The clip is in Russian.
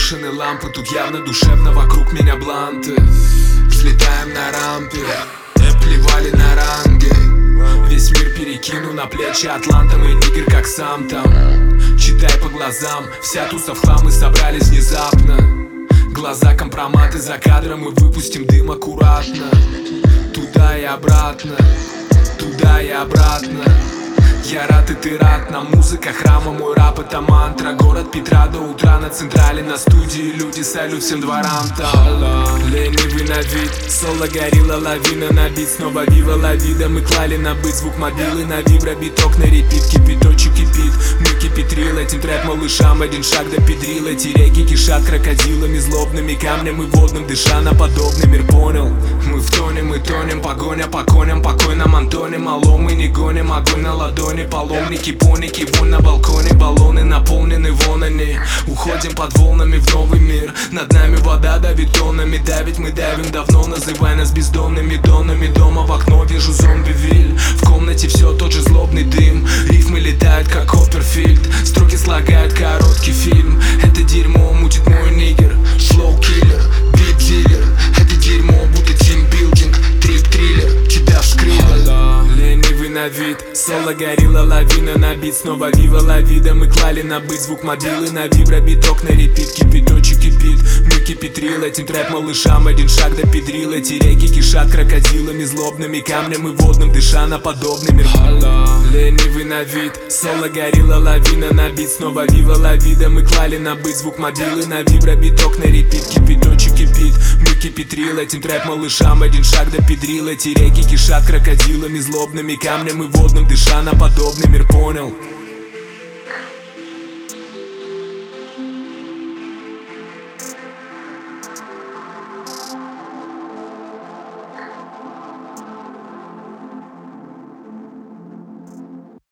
Брошены лампы, тут явно душевно, вокруг меня бланты. Взлетаем на рампе, плевали на ранги. Весь мир перекину на плечи атланта. Мы нигер как сам там. Читай по глазам, вся туса в хлам, мы собрались внезапно. Глаза компроматы за кадром, мы выпустим дым аккуратно. Туда и обратно, туда и обратно. Я рад и ты рад, нам музыка храма, мой рап это мантра. Город Петра до утра на централе, на студии люди, салют всем дворам там. Ленивый на вид, соло горилла, лавина на бит. Снова вива ла вида, мы клали на быт. Звук мобилы на вибро, биток на репит. Кипяточек кипит, мы кипятрил. Этим трэп малышам, один шаг до педрил. Эти реки кишат крокодилами, злобными камнями водным, дыша на подобный мир, понял? Мы втонем, мы тонем, погоня по коням, покой нам Антоне. Мало мы не гоним, огонь на ладони. Паломники, поники, вон на балконе. Баллоны наполнены вон они. Уходим под волнами в новый мир. Над нами вода давит тоннами. Давить мы давим давно, называй нас бездомными донами. Дома в окно вижу зомби-виль. В комнате все тот же злобный дым. Рифмы летают как Копперфильд. Строки слагают короткий фильм. Это дерьмо мутит мой нигер. Шлоу-киллер, бит-дилер. Это дерьмо будет тимбилдинг. Трип-триллер, тебя вскрыли. Ленивый на вид, соло горилла, лавина на бит. Снова вива ла вида, мы клали на быт. Звук мобилы на вибро, биток на репит. Кипяточек кипит, мы кипятрил. Этим трэп малышам, один шаг до педрил. Эти реки кишат крокодилами, злобными камнем и водным, дыша на подобный мир. Ленивый на вид, соло горилла, лавина на бит. Снова вива ла вида, мы клали на быт. Звук мобилы на вибро, биток на репит. Кипяточек кипит, мы кипятрил. Этим трэп малышам, один шаг до педрил. Эти реки кишат крокодилами, злобными камнем и водным, дыша на подобный мир, понял?